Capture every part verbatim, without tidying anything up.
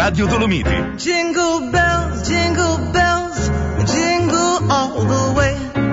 Radio Dolomiti. Jingle bells, jingle bells, jingle all the way.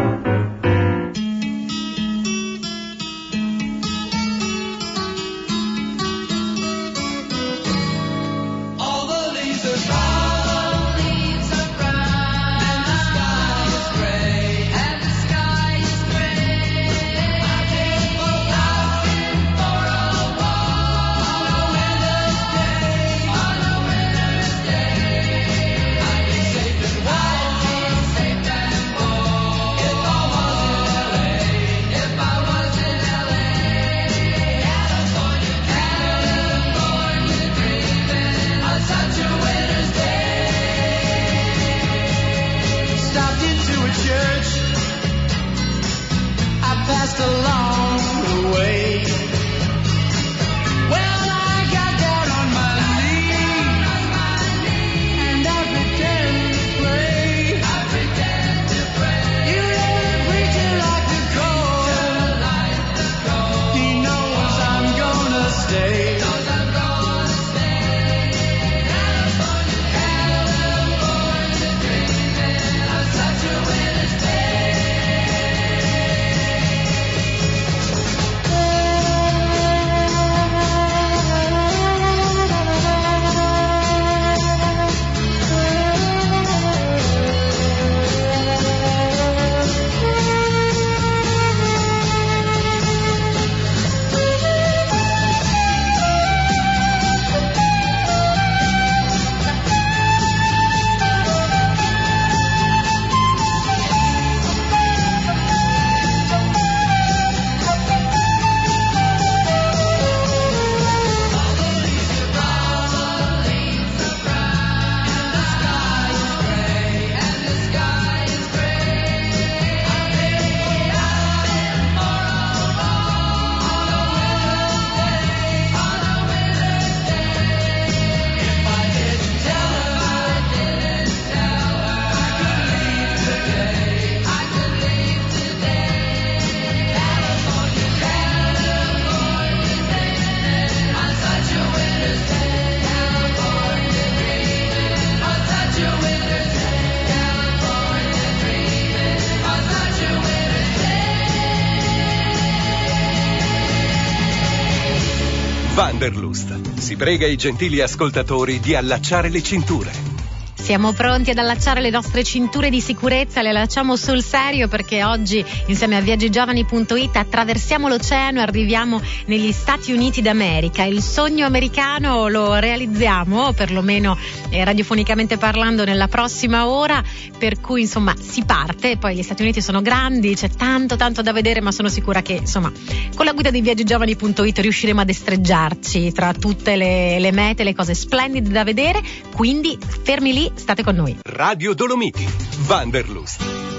Vanderlust si prega i gentili ascoltatori di allacciare le cinture. Siamo pronti ad allacciare le nostre cinture di sicurezza, le allacciamo sul serio perché oggi insieme a viaggigiovani punto it attraversiamo l'oceano e arriviamo negli Stati Uniti d'America. Il sogno americano lo realizziamo, perlomeno eh, radiofonicamente parlando, nella prossima ora, per cui insomma si parte. Poi gli Stati Uniti sono grandi, c'è tanto tanto da vedere, ma sono sicura che insomma con la guida di viaggigiovani punto it riusciremo a destreggiarci tra tutte le, le mete, le cose splendide da vedere, quindi fermi lì, state con noi. Radio Dolomiti, Vanderlust.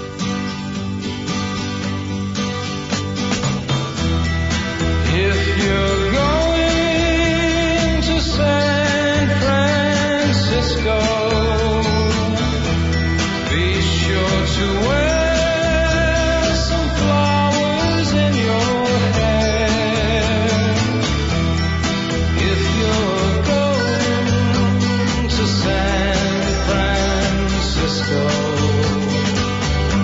If you're going to San Francisco, be sure to wear some flowers in your hair. If you're going to San Francisco,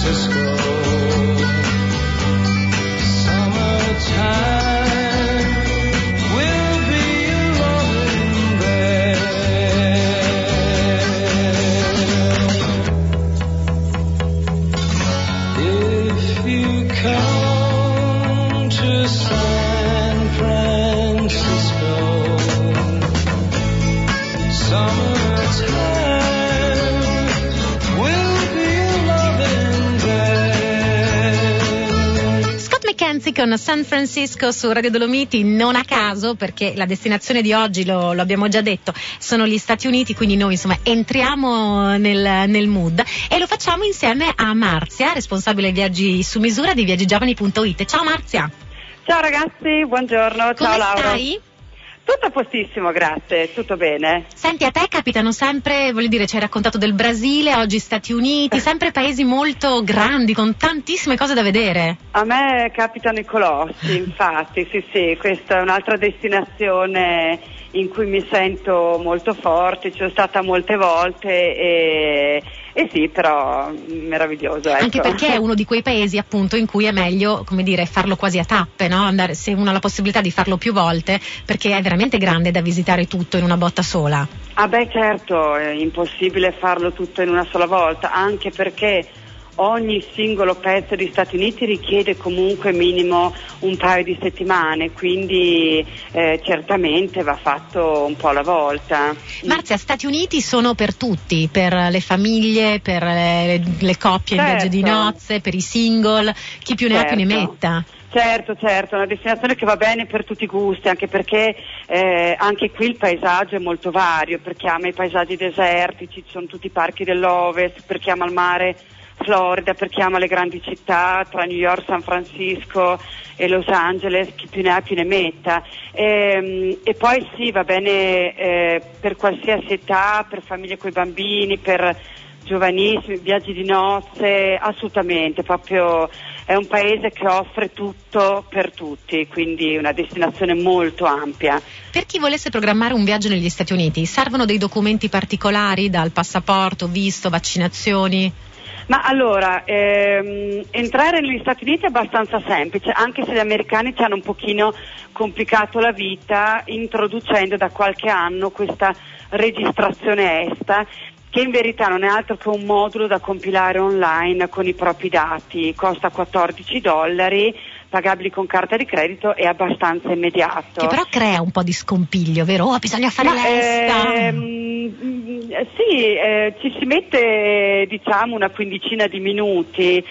Francisco. Summertime will be loving there. If you come to San Francisco, summertime will be loving there. Scott McKenzie con San Francisco su Radio Dolomiti, non a caso, perché la destinazione di oggi, lo, lo abbiamo già detto, sono gli Stati Uniti, quindi noi insomma entriamo nel, nel mood e lo facciamo insieme a Marzia, responsabile viaggi su misura di viaggigiovani punto it. Ciao Marzia. Ciao ragazzi, buongiorno, Come ciao Laura. stai? Tutto a postissimo, grazie, tutto bene. Senti, a te capitano sempre, voglio dire, ci hai raccontato del Brasile, oggi Stati Uniti, sempre paesi molto grandi, con tantissime cose da vedere. A me capitano i colossi, infatti, sì sì, questa è un'altra destinazione in cui mi sento molto forte, ci sono stata molte volte e, e sì, però meraviglioso, ecco. Anche perché è uno di quei paesi appunto in cui è meglio, come dire, farlo quasi a tappe, no? Andare, se uno ha la possibilità di farlo più volte, perché è veramente grande da visitare tutto in una botta sola. Ah beh certo, è impossibile farlo tutto in una sola volta, anche perché ogni singolo pezzo di Stati Uniti richiede comunque minimo un paio di settimane, quindi eh, certamente va fatto un po' alla volta. Marzia, Stati Uniti sono per tutti, per le famiglie, per le, le coppie in viaggio di Certo. nozze, per i single, chi più ne ha più ne Certo. metta. Certo, certo, è una destinazione che va bene per tutti i gusti, anche perché eh, anche qui il paesaggio è molto vario, per chi ama i paesaggi desertici, ci sono tutti i parchi dell'Ovest, per chi ama il mare Florida, per chi ama le grandi città tra New York, San Francisco e Los Angeles, chi più ne ha più ne metta. E, e poi sì, va bene eh, per qualsiasi età, per famiglie coi bambini, per giovanissimi, viaggi di nozze, assolutamente, proprio è un paese che offre tutto per tutti, quindi una destinazione molto ampia. Per chi volesse programmare un viaggio negli Stati Uniti, servono dei documenti particolari, dal passaporto, visto, vaccinazioni? Ma allora, ehm, entrare negli Stati Uniti è abbastanza semplice, anche se gli americani ci hanno un pochino complicato la vita introducendo da qualche anno questa registrazione ESTA, che in verità non è altro che un modulo da compilare online con i propri dati, costa quattordici dollari, pagabili con carta di credito, è abbastanza immediato. Che però crea un po' di scompiglio, vero? Oh, bisogna fare Ma, l'esta. ehm, sì, eh, ci si mette diciamo una quindicina di minuti,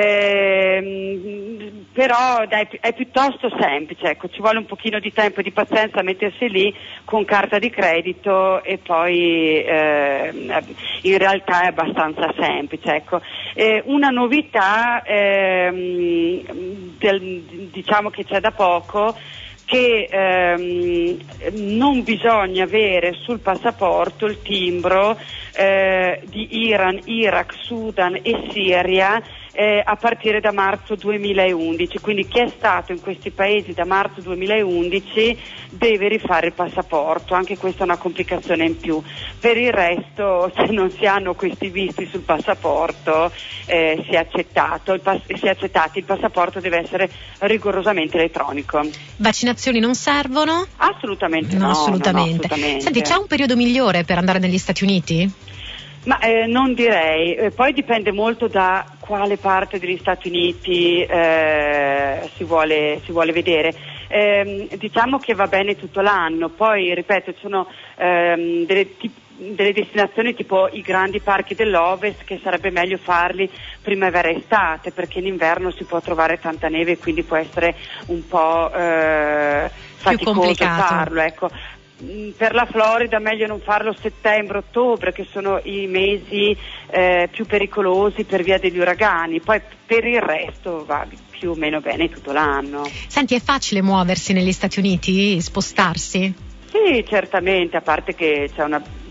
ehm, però dai, è piuttosto semplice, ecco, ci vuole un pochino di tempo e di pazienza a mettersi lì con carta di credito e poi eh, in realtà è abbastanza semplice, ecco. Eh, una novità ehm, del, diciamo che c'è da poco, che ehm, non bisogna avere sul passaporto il timbro eh, di Iran, Iraq, Sudan e Siria eh, a partire da marzo duemilaundici, quindi chi è stato in questi paesi da marzo duemilaundici deve rifare il passaporto, anche questa è una complicazione in più. Per il resto, se non si hanno questi visti sul passaporto eh, si è accettato, il pas- si è accettati, il passaporto deve essere rigorosamente elettronico. Vaccinazioni non servono? Assolutamente no, No, assolutamente. no, no, assolutamente. Senti, c'è un periodo migliore per andare negli Stati Uniti? Ma eh, non direi, eh, poi dipende molto da quale parte degli Stati Uniti eh, si vuole, si vuole vedere. Eh, diciamo che va bene tutto l'anno, poi ripeto ci sono ehm, delle, tip- delle destinazioni tipo i grandi parchi dell'Ovest che sarebbe meglio farli primavera e estate, perché in inverno si può trovare tanta neve e quindi può essere un po' eh, faticoso complicato. farlo, ecco. Per la Florida meglio non farlo settembre-ottobre, che sono i mesi eh, più pericolosi per via degli uragani, poi per il resto va più o meno bene tutto l'anno. Senti, è facile muoversi negli Stati Uniti, spostarsi? Sì, certamente, a parte che c'è una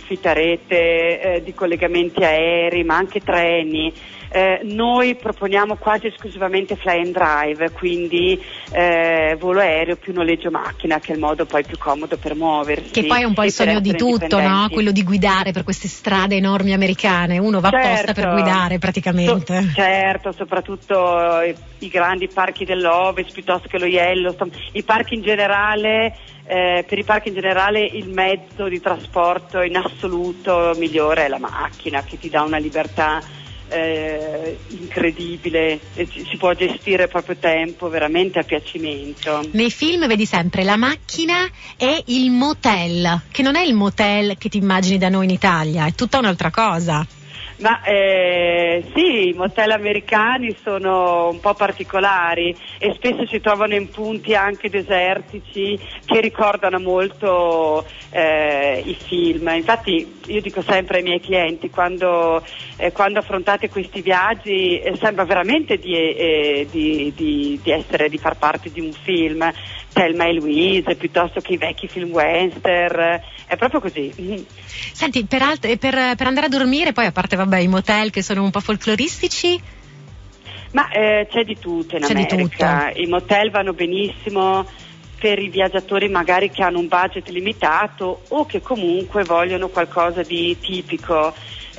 affitta rete, eh, di collegamenti aerei, ma anche treni. Eh, noi proponiamo quasi esclusivamente fly and drive, quindi eh, volo aereo più noleggio macchina, che è il modo poi più comodo per muoversi. Che poi è un po' il sogno di tutto, no? Quello di guidare per queste strade enormi americane, uno va certo, apposta per guidare praticamente. So, certo, soprattutto i, i grandi parchi dell'Ovest piuttosto che lo Yellowstone, i parchi in generale. Eh, per i parchi in generale il mezzo di trasporto in assoluto migliore è la macchina, che ti dà una libertà eh, incredibile, e si può gestire il proprio tempo veramente a piacimento. Nei film vedi sempre la macchina e il motel, che non è il motel che ti immagini da noi in Italia, è tutta un'altra cosa. Ma eh, sì, i motel americani sono un po' particolari e spesso si trovano in punti anche desertici che ricordano molto eh, i film. Infatti io dico sempre ai miei clienti, quando, eh, quando affrontate questi viaggi eh, sembra veramente di, eh, di, di, di essere, di far parte di un film. Thelma e Louise, piuttosto che i vecchi film western, è proprio così. Senti, per, alt- per, per andare a dormire, poi a parte vabbè i motel che sono un po' folcloristici? Ma eh, c'è di tutto in c'è America, di tutto. I motel vanno benissimo per i viaggiatori magari che hanno un budget limitato o che comunque vogliono qualcosa di tipico.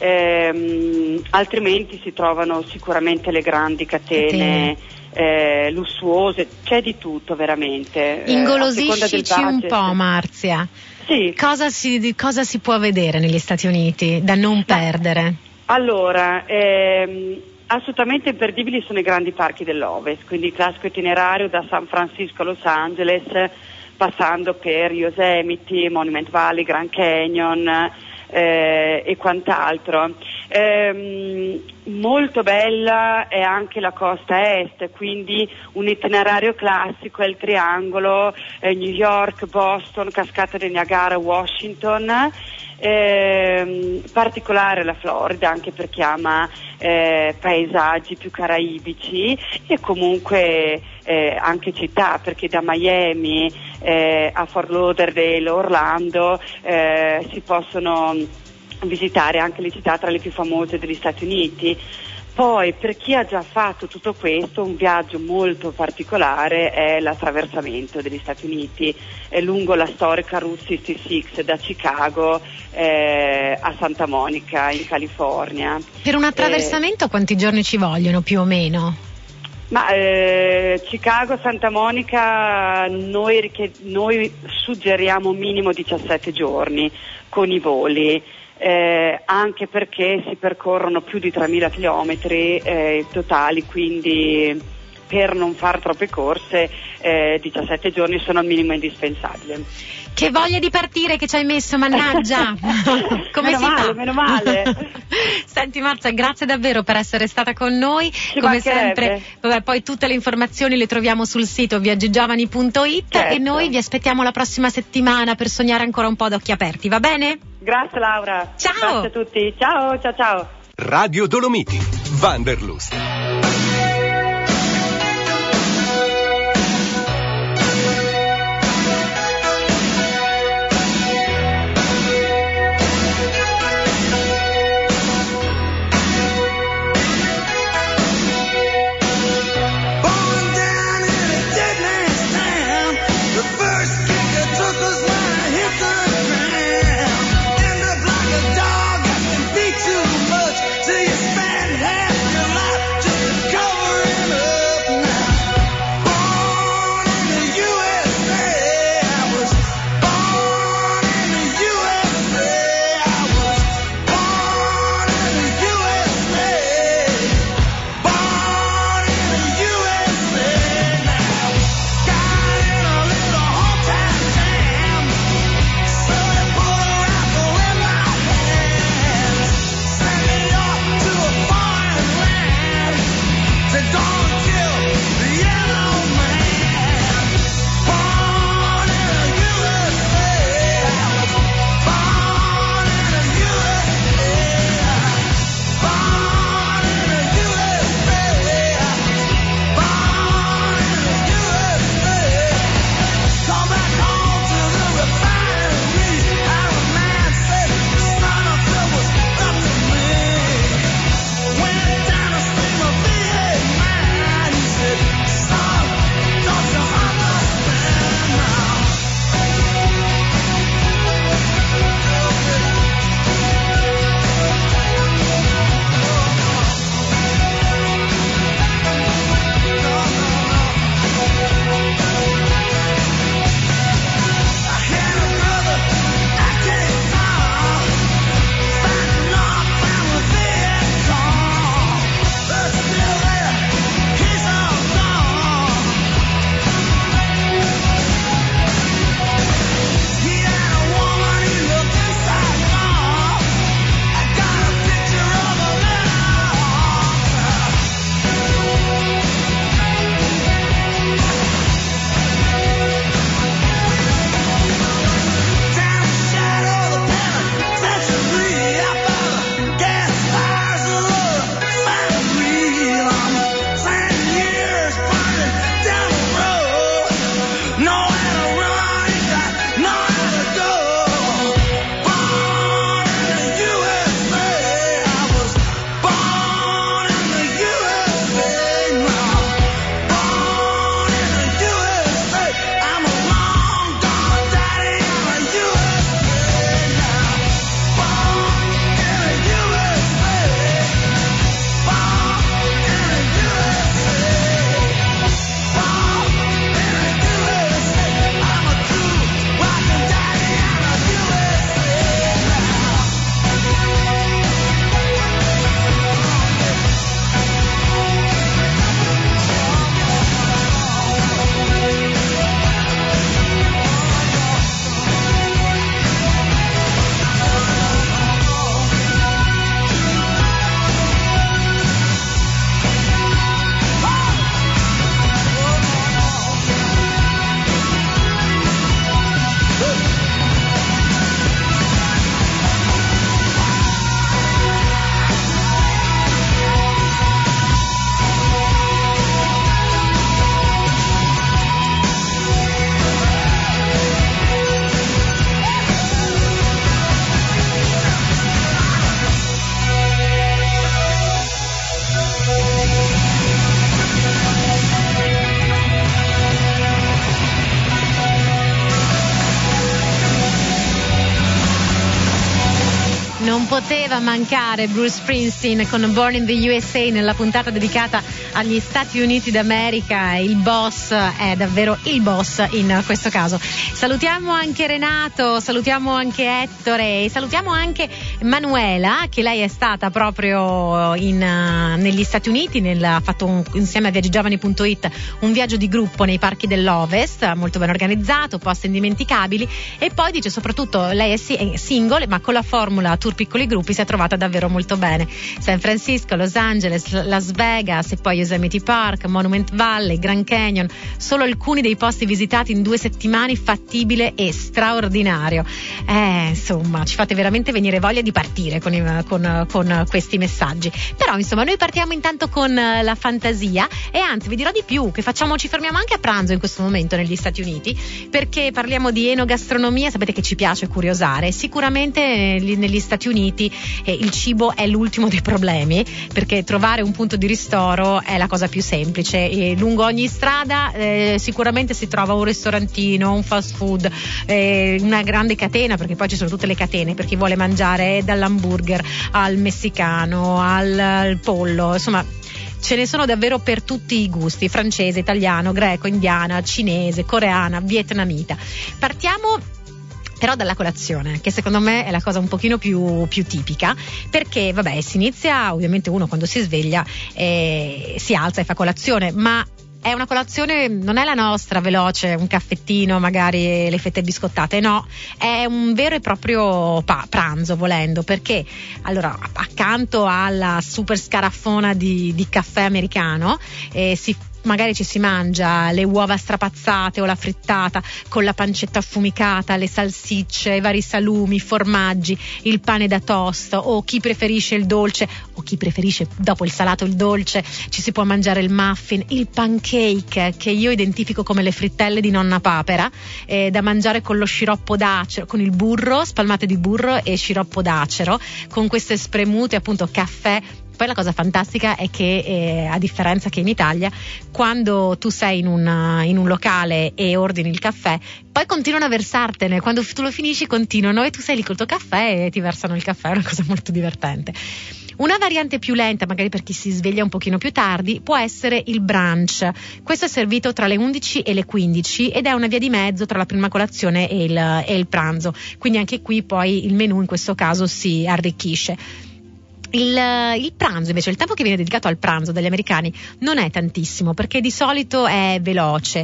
Ehm, altrimenti si trovano sicuramente le grandi catene, catene. Eh, lussuose, c'è di tutto veramente. Ingolosiscici eh, un po', Marzia. Sì. Cosa si, cosa si può vedere negli Stati Uniti da non perdere? Allora, ehm, assolutamente imperdibili sono i grandi parchi dell'Ovest, quindi il classico itinerario da San Francisco a Los Angeles, passando per Yosemite, Monument Valley, Grand Canyon eh, e quant'altro. Eh, molto bella è anche la costa est, quindi un itinerario classico è il triangolo eh, New York, Boston, Cascata del Niagara, Washington. Eh, particolare la Florida, anche per chi ama eh, paesaggi più caraibici, e comunque eh, anche città, perché da Miami eh, a Fort Lauderdale, Orlando eh, si possono visitare anche le città tra le più famose degli Stati Uniti. Poi per chi ha già fatto tutto questo, un viaggio molto particolare è l'attraversamento degli Stati Uniti eh, lungo la storica Route sessantasei da Chicago eh, a Santa Monica in California. Per un attraversamento eh, quanti giorni ci vogliono più o meno? Ma eh, Chicago, Santa Monica noi, richied- noi suggeriamo minimo diciassette giorni con i voli. Eh, anche perché si percorrono più di tremila chilometri eh, totali, quindi per non fare troppe corse eh, diciassette giorni sono il minimo indispensabile. Che voglia di partire che ci hai messo, mannaggia! Come meno si male, fa? meno male. Senti Marzia, grazie davvero per essere stata con noi. Ci come sempre, vabbè, poi tutte le informazioni le troviamo sul sito viaggigiovani punto it, certo. E noi vi aspettiamo la prossima settimana per sognare ancora un po' ad occhi aperti, va bene? Grazie Laura. Ciao. Grazie a tutti. Ciao, ciao, ciao. Radio Dolomiti, Wanderlust. Too much till you spend half your life just mancare Bruce Springsteen con Born in the U S A nella puntata dedicata agli Stati Uniti d'America. Il boss è davvero il boss in questo caso. Salutiamo anche Renato, salutiamo anche Ettore e salutiamo anche Manuela, che lei è stata proprio in, uh, negli Stati Uniti, nel, ha fatto un, insieme a viaggigiovani punto it un viaggio di gruppo nei parchi dell'Ovest, molto ben organizzato, posti indimenticabili, e poi dice soprattutto lei è, si, è single, ma con la formula tour piccoli gruppi si è trovata davvero molto bene. San Francisco, Los Angeles, Las Vegas e poi Yosemite Park, Monument Valley, Grand Canyon, solo alcuni dei posti visitati in due settimane, fattibile e straordinario. Eh, insomma, ci fate veramente venire voglia di partire con, i, con, con questi messaggi. Però insomma noi partiamo intanto con la fantasia, e anzi vi dirò di più, che facciamo, ci fermiamo anche a pranzo in questo momento negli Stati Uniti, perché parliamo di enogastronomia. Sapete che ci piace curiosare. Sicuramente negli Stati Uniti eh, il cibo è l'ultimo dei problemi, perché trovare un punto di ristoro è la cosa più semplice, e lungo ogni strada eh, sicuramente si trova un ristorantino, un fast food, eh, una grande catena, perché poi ci sono tutte le catene per chi vuole mangiare, dall'hamburger al messicano al, al pollo, insomma ce ne sono davvero per tutti i gusti: francese, italiano, greco, indiana, cinese, coreana, vietnamita. Partiamo però dalla colazione, che secondo me è la cosa un pochino più, più tipica, perché vabbè, si inizia ovviamente, uno quando si sveglia eh, si alza e fa colazione, ma è una colazione, non è la nostra veloce, un caffettino, magari le fette biscottate, no, è un vero e proprio pa- pranzo volendo, perché allora accanto alla super scaraffona di, di caffè americano eh, si magari ci si mangia le uova strapazzate o la frittata con la pancetta affumicata, le salsicce, i vari salumi, i formaggi, il pane da toast, o chi preferisce il dolce, o chi preferisce dopo il salato il dolce, ci si può mangiare il muffin, il pancake, che io identifico come le frittelle di nonna Papera, eh, da mangiare con lo sciroppo d'acero, con il burro, spalmate di burro e sciroppo d'acero, con queste spremute appunto caffè. Poi la cosa fantastica è che eh, a differenza che in Italia, quando tu sei in un, in un locale e ordini il caffè, poi continuano a versartene, quando tu lo finisci continuano e tu sei lì col tuo caffè e ti versano il caffè. È una cosa molto divertente. Una variante più lenta, magari per chi si sveglia un pochino più tardi, può essere il brunch. Questo è servito tra le undici e le quindici ed è una via di mezzo tra la prima colazione e il, e il pranzo, quindi anche qui poi il menù in questo caso si arricchisce. Il, il pranzo invece, il tempo che viene dedicato al pranzo dagli americani non è tantissimo, perché di solito è veloce,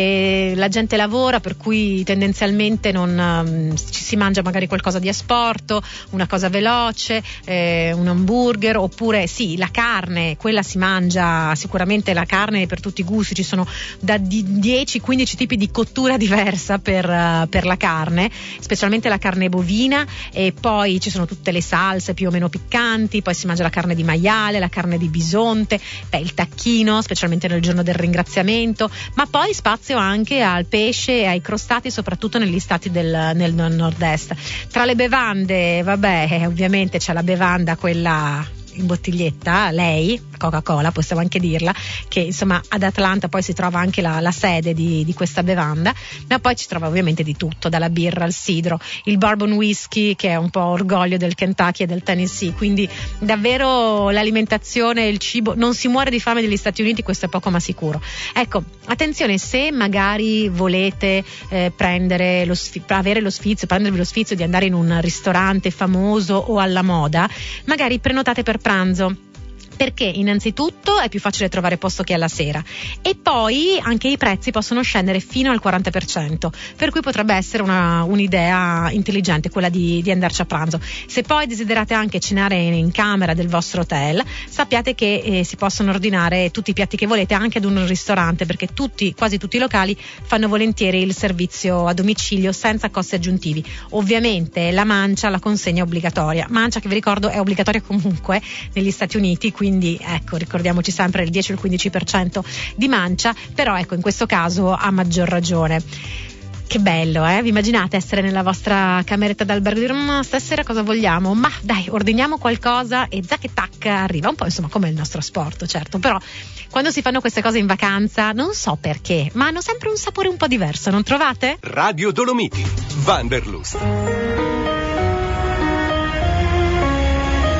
e la gente lavora, per cui tendenzialmente non um, ci si mangia magari qualcosa di asporto, una cosa veloce, eh, un hamburger, oppure sì, la carne, quella si mangia sicuramente, la carne per tutti i gusti, ci sono da dieci quindici tipi di cottura diversa per, uh, per la carne, specialmente la carne bovina, e poi ci sono tutte le salse più o meno piccanti. Poi si mangia la carne di maiale, la carne di bisonte, beh, il tacchino, specialmente nel giorno del ringraziamento, ma poi spazio anche al pesce e ai crostati, soprattutto negli stati del nel nord-est. Tra le bevande, vabbè, ovviamente c'è la bevanda quella in bottiglietta, lei, Coca-Cola, possiamo anche dirla, che insomma ad Atlanta poi si trova anche la, la sede di, di questa bevanda, ma poi ci trova ovviamente di tutto, dalla birra al sidro, il bourbon whisky, che è un po' orgoglio del Kentucky e del Tennessee, quindi davvero l'alimentazione, il cibo, non si muore di fame negli Stati Uniti, questo è poco ma sicuro. Ecco, attenzione, se magari volete eh, prendere lo sfi- avere lo sfizio, prendervi lo sfizio di andare in un ristorante famoso o alla moda, magari prenotate per pranzo, perché innanzitutto è più facile trovare posto che alla sera, e poi anche i prezzi possono scendere fino al quaranta per cento, per cui potrebbe essere una, un'idea intelligente quella di, di andarci a pranzo. Se poi desiderate anche cenare in, in camera del vostro hotel, sappiate che eh, si possono ordinare tutti i piatti che volete anche ad un ristorante, perché tutti, quasi tutti i locali fanno volentieri il servizio a domicilio senza costi aggiuntivi. Ovviamente la mancia, la consegna è obbligatoria, mancia che vi ricordo è obbligatoria comunque negli Stati Uniti, quindi ecco, ricordiamoci sempre il dieci o il quindici per cento di mancia, però ecco, in questo caso ha maggior ragione. Che bello, eh? Vi immaginate essere nella vostra cameretta d'albergo e dire ma stasera cosa vogliamo? Ma dai, ordiniamo qualcosa e zac e tac arriva, un po' insomma come il nostro sport, certo, però quando si fanno queste cose in vacanza, non so perché, ma hanno sempre un sapore un po' diverso, non trovate? Radio Dolomiti, Wanderlust.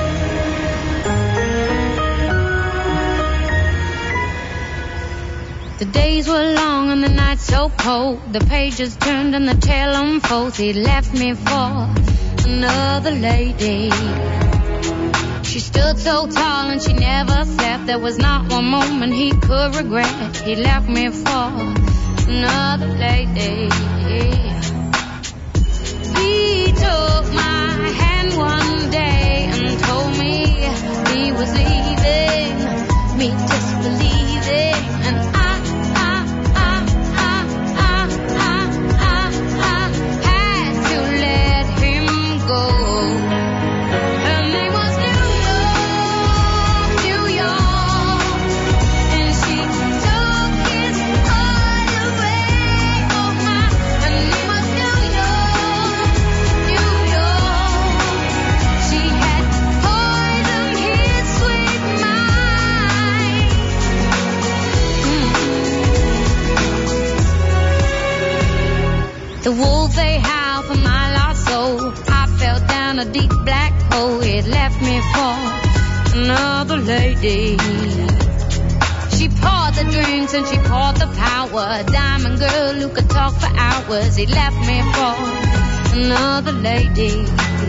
The days were long and the nights so cold. The pages turned and the tale unfolds. He left me for another lady. She stood so tall and she never slept. There was not one moment he could regret. He left me for another lady. He took my hand one day and told me he was leaving, me disbelieving, and I, I, I, I, I, I, I, I had to let him go. Her name was New York, New York, and she took his heart away. Oh my, her name was New York, New York. She had poisoned his sweet mind. Mm. The wolves they howl for my lost soul. I fell down a deep black hole. It left me for another lady. She poured the drinks and she poured the power. Diamond girl who could talk for hours. He left me for another lady.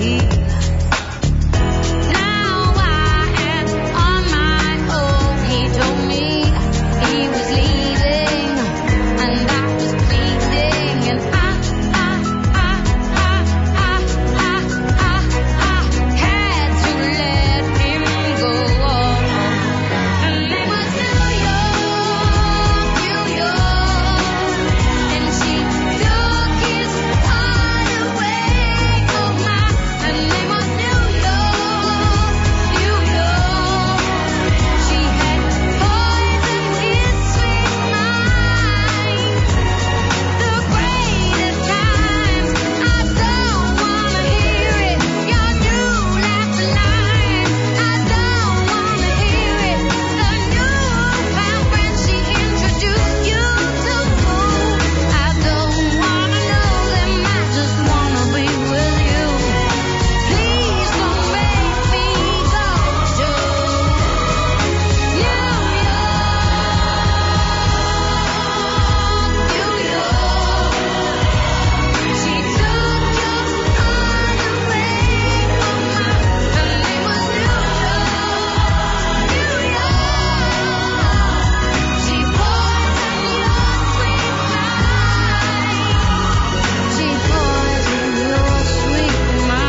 Now I am on my own. He told me he was leaving, and I was pleading, and I, I, I, I, I, I, I, I had to let him go. Her name was New York, New York, and she took his heart away. Oh my, her name was New York, New York. She had poisoned his sweet mind. The greatest times, I don't wanna hear it. Your new last line, I don't wanna hear it. The newfound friend she introduced you to, I don't wanna know them. I just wanna be with you. Please don't make me go to New York, New York. She took your heart away. Oh my, her name was New York, New York. She poisoned your sweet mind. She poisoned your sweet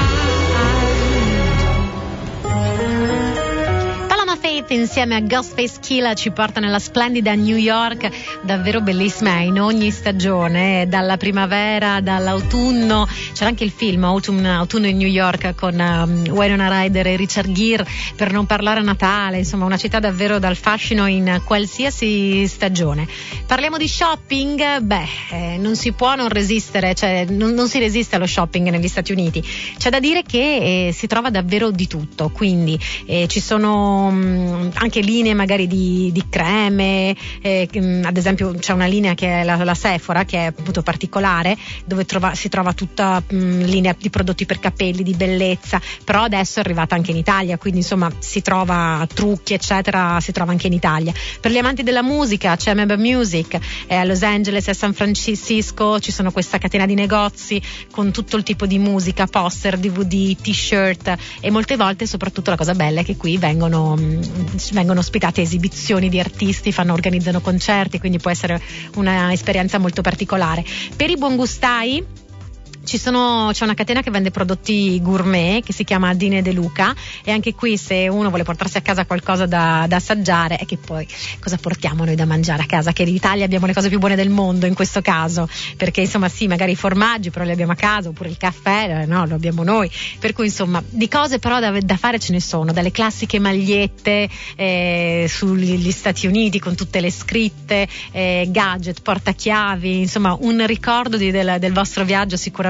mind. Paloma Faith insieme a Ghostface Killah ci porta nella splendida New York, davvero bellissima in ogni stagione, dalla primavera, dall'autunno. C'era anche il film Autumn, Autunno in New York con um, Winona Ryder e Richard Gere, per non parlare a Natale. Insomma, una città davvero dal fascino in qualsiasi stagione. Parliamo di shopping. Beh, eh, non si può non resistere, cioè non, non si resiste allo shopping negli Stati Uniti. C'è da dire che eh, si trova davvero di tutto, quindi eh, ci sono mh, anche linee magari di, di creme, eh, mh, ad esempio c'è una linea che è la, la Sephora, che è appunto particolare, dove trova, si trova tutta mh, linea di prodotti per capelli, di bellezza, però adesso è arrivata anche in Italia, quindi insomma si trova trucchi eccetera, si trova anche in Italia. Per gli amanti della musica c'è Meba Music, eh, a Los Angeles e a San Francisco ci sono questa catena di negozi con tutto il tipo di musica, poster, D V D, t-shirt, e molte volte soprattutto la cosa bella è che qui vengono, mh, vengono ospitate esibizioni di artisti, fanno, organizzano concerti, quindi può essere una esperienza molto particolare. Per i buongustai ci sono, c'è una catena che vende prodotti gourmet che si chiama Dine De Luca, e anche qui se uno vuole portarsi a casa qualcosa da, da assaggiare, è che poi cosa portiamo noi da mangiare a casa? Che in Italia abbiamo le cose più buone del mondo in questo caso, perché insomma sì, magari i formaggi però li abbiamo a casa, oppure il caffè, no, lo abbiamo noi, per cui insomma di cose però da, da fare ce ne sono, dalle classiche magliette eh, sugli Stati Uniti con tutte le scritte, eh, gadget, portachiavi, insomma un ricordo di, del, del vostro viaggio sicuramente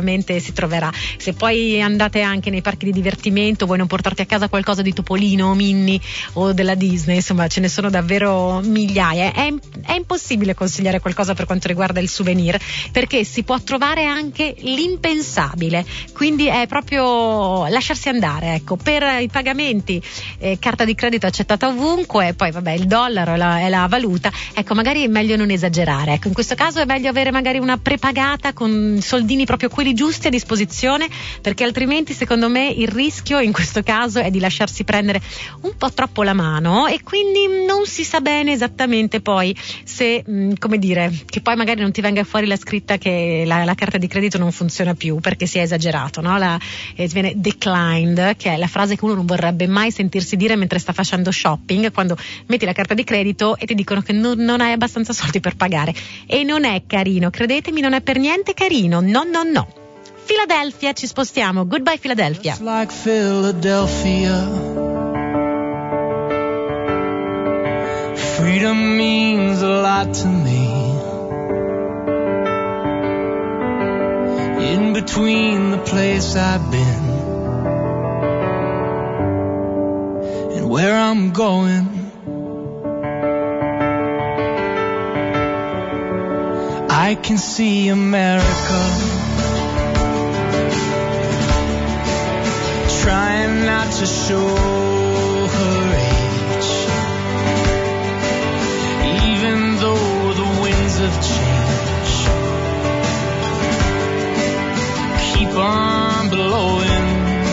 sicuramente si troverà. Se poi andate anche nei parchi di divertimento, vuoi non portarti a casa qualcosa di Topolino o Minnie o della Disney, insomma ce ne sono davvero migliaia. È, è impossibile consigliare qualcosa per quanto riguarda il souvenir, perché si può trovare anche l'impensabile, quindi è proprio lasciarsi andare, ecco. Per i pagamenti eh, carta di credito accettata ovunque, poi vabbè il dollaro è la, è la valuta, ecco, magari è meglio non esagerare, ecco. In questo caso è meglio avere magari una prepagata con soldini proprio quelli giusti a disposizione, perché altrimenti secondo me il rischio in questo caso è di lasciarsi prendere un po' troppo la mano, e quindi non si sa bene esattamente poi se, mh, come dire, che poi magari non ti venga fuori la scritta che la, la carta di credito non funziona più perché si è esagerato, no? La, eh, viene declined, che è la frase che uno non vorrebbe mai sentirsi dire mentre sta facendo shopping, quando metti la carta di credito e ti dicono che non, non hai abbastanza soldi per pagare, e non è carino, credetemi, non è per niente carino, no no no. Philadelphia, ci spostiamo, goodbye Philadelphia. Just like Philadelphia, freedom means a lot to me. In between the place I've been and where I'm going, I can see America trying not to show her age, even though the winds of change keep on blowing.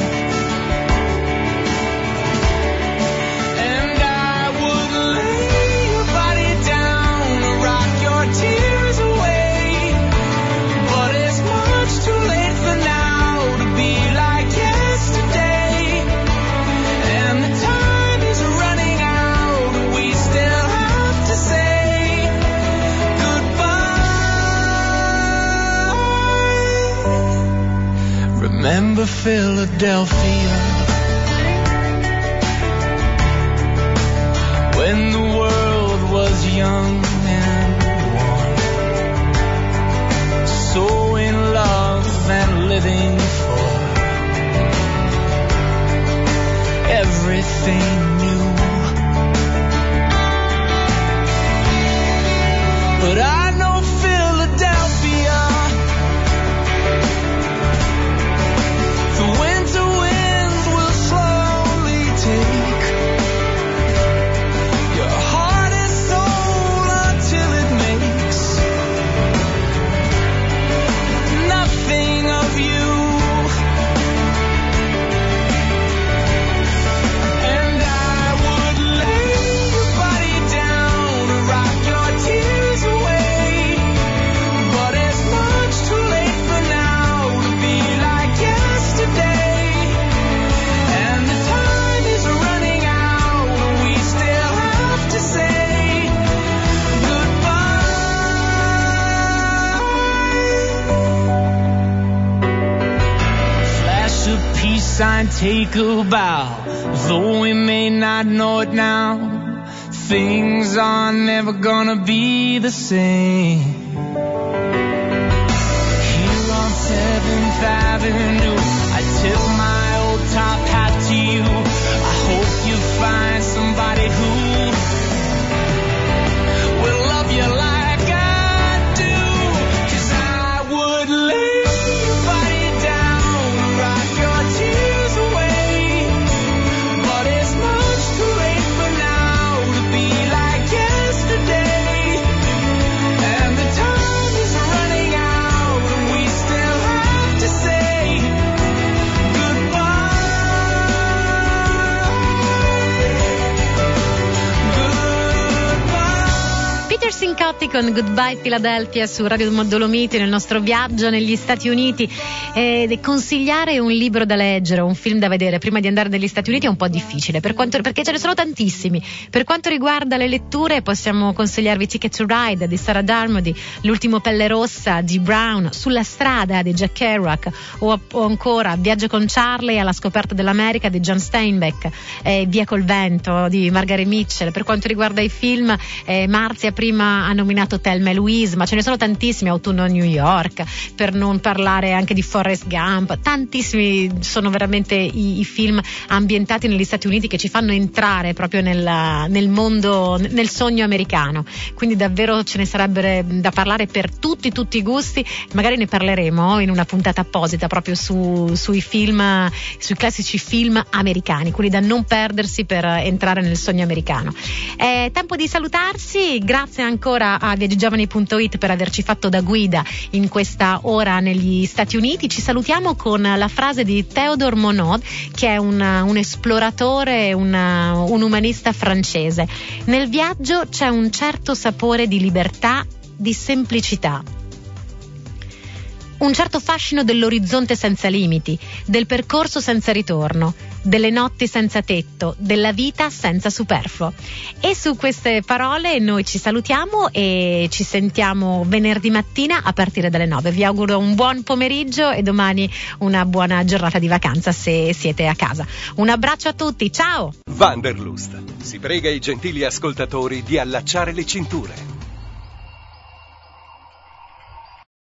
And I would lay your body down and rock your tears away, but it's much too late for now to be like yesterday. And the time is running out and we still have to say goodbye. Remember Philadelphia, when the world was young and warm, so in love and living for everything new. But I know Philadelphia, the winter winds will slowly take your heart and soul until it makes nothing of you. And I would lay your body down and rock your tears away, but it's much too late for now to be like yesterday. And the time is running out and we still have to say goodbye. Flash a peace sign, take a bow, though we may not know it now. Things are never gonna be the same. Here on seventh Avenue, I tip my old top hat to you. I hope you find somebody who will love you like I do. 'Cause I would lay your body down and rock your tears away, but it's much too late for now to be like yesterday. And the time is running out and we still have to say goodbye. Goodbye. Peter Sincotti con Goodbye Philadelphia su Radio Dolomiti, nel nostro viaggio negli Stati Uniti. Eh, consigliare un libro da leggere o un film da vedere prima di andare negli Stati Uniti è un po' difficile, per quanto, perché ce ne sono tantissimi. Per quanto riguarda le letture, possiamo consigliarvi Ticket to Ride di Sarah Darmody, L'ultimo Pelle Rossa di Brown, Sulla strada di Jack Kerouac, o, o ancora Viaggio con Charlie alla scoperta dell'America di John Steinbeck, eh, Via col vento di Margaret Mitchell. Per quanto riguarda i film, eh, Marzia prima nominato Thelma e Louise, ma ce ne sono tantissimi, Autunno a New York, per non parlare anche di Forrest Gump. Tantissimi sono veramente i, i film ambientati negli Stati Uniti che ci fanno entrare proprio nel, nel mondo, nel sogno americano, quindi davvero ce ne sarebbe da parlare per tutti tutti i gusti. Magari ne parleremo in una puntata apposita proprio su, sui film, sui classici film americani, quelli da non perdersi per entrare nel sogno americano. È tempo di salutarsi, grazie ancora a viaggigiovani punto it per averci fatto da guida in questa ora negli Stati Uniti. Ci salutiamo con la frase di Théodore Monod, che è un, un esploratore, una, un umanista francese. Nel viaggio c'è un certo sapore di libertà, di semplicità, un certo fascino dell'orizzonte senza limiti, del percorso senza ritorno, delle notti senza tetto, della vita senza superfluo. E su queste parole noi ci salutiamo e ci sentiamo venerdì mattina a partire dalle nove. Vi auguro un buon pomeriggio e domani una buona giornata di vacanza se siete a casa. Un abbraccio a tutti, ciao! Wanderlust si prega i gentili ascoltatori di allacciare le cinture.